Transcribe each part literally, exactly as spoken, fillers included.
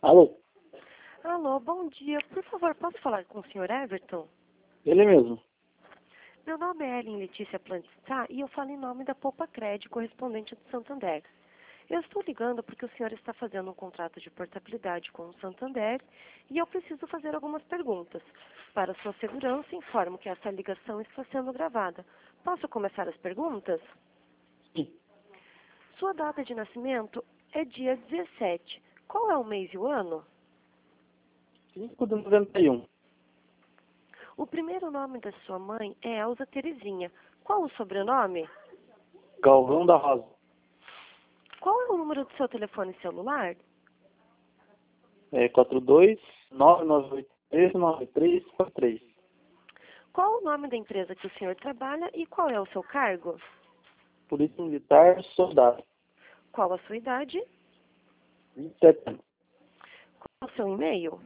Alô? Alô, bom dia. Por favor, posso falar com o senhor Everton? Ele mesmo. Meu nome é Ellen Letícia Plantitá e eu falo em nome da Poupa Cred, correspondente do Santander. Eu estou ligando porque o senhor está fazendo um contrato de portabilidade com o Santander e eu preciso fazer algumas perguntas. Para sua segurança, informo que essa ligação está sendo gravada. Posso começar as perguntas? Sim. Sua data de nascimento é dia dezessete. Qual é o mês e o ano? cinco de noventa e um. O primeiro nome da sua mãe é Elza Terezinha. Qual o sobrenome? Galvão da Rosa. Qual é o número do seu telefone celular? É quatro dois nove nove oito três nove três quatro três. Qual o nome da empresa que o senhor trabalha e qual é o seu cargo? Polícia Militar, soldado. Qual a sua idade? vinte e sete anos. Qual o seu e-mail?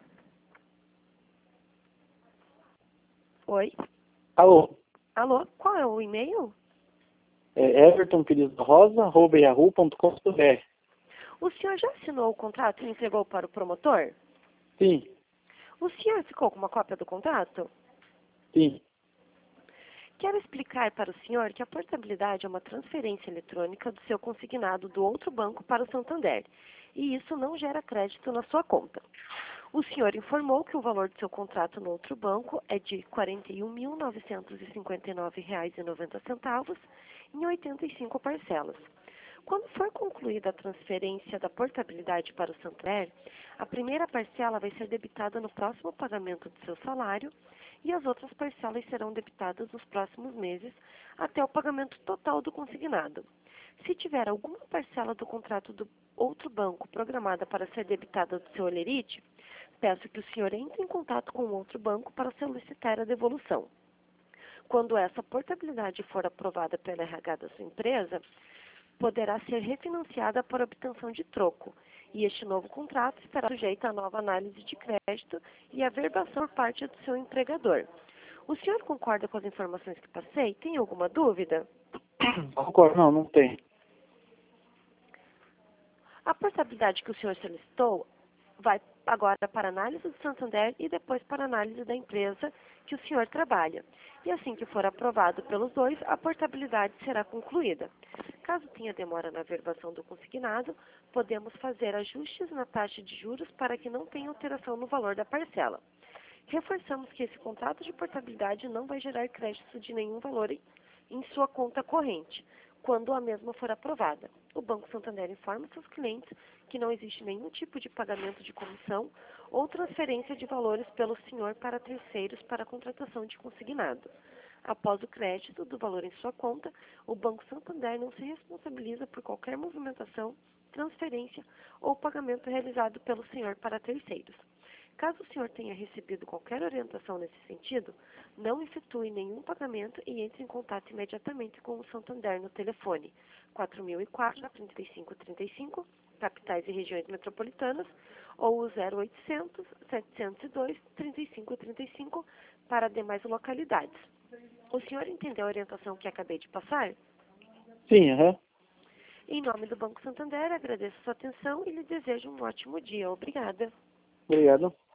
Oi? Alô? Alô? Qual é o e-mail? É Everton Pires da Rosa, arroba yahoo ponto com ponto br. O senhor já assinou o contrato e entregou para o promotor? Sim, O senhor ficou com uma cópia do contrato? sim. Quero explicar para o senhor que a portabilidade é uma transferência eletrônica do seu consignado do outro banco para o Santander, e isso não gera crédito na sua conta. O senhor informou que o valor do seu contrato no outro banco é de quarenta e um mil novecentos e cinquenta e nove reais e noventa centavos em oitenta e cinco parcelas. Quando for concluída a transferência da portabilidade para o Santander, a primeira parcela vai ser debitada no próximo pagamento do seu salário e as outras parcelas serão debitadas nos próximos meses até o pagamento total do consignado. Se tiver alguma parcela do contrato do outro banco programada para ser debitada do seu holerite, peço que o senhor entre em contato com o outro banco para solicitar a devolução. Quando essa portabilidade for aprovada pela R H da sua empresa, poderá ser refinanciada por obtenção de troco, e este novo contrato estará sujeito a nova análise de crédito e averbação por parte do seu empregador. O senhor concorda com as informações que passei? Tem alguma dúvida? Concordo, não, não tem. A portabilidade que o senhor solicitou vai agora para análise do Santander e depois para análise da empresa que o senhor trabalha. E assim que for aprovado pelos dois, a portabilidade será concluída. Caso tenha demora na averbação do consignado, podemos fazer ajustes na taxa de juros para que não tenha alteração no valor da parcela. Reforçamos que esse contrato de portabilidade não vai gerar crédito de nenhum valor em, em sua conta corrente, quando a mesma for aprovada. O Banco Santander informa seus clientes que não existe nenhum tipo de pagamento de comissão ou transferência de valores pelo senhor para terceiros para a contratação de consignado. Após o crédito do valor em sua conta, o Banco Santander não se responsabiliza por qualquer movimentação, transferência ou pagamento realizado pelo senhor para terceiros. Caso o senhor tenha recebido qualquer orientação nesse sentido, não efetue nenhum pagamento e entre em contato imediatamente com o Santander no telefone quatro mil e quatro, trinta e cinco trinta e cinco, capitais e regiões metropolitanas, ou o zero oitocentos, setecentos e dois, trinta e cinco trinta e cinco para demais localidades. O senhor entendeu a orientação que acabei de passar? Sim, aham. Em nome do Banco Santander, agradeço a sua atenção e lhe desejo um ótimo dia. Obrigada. Obrigado.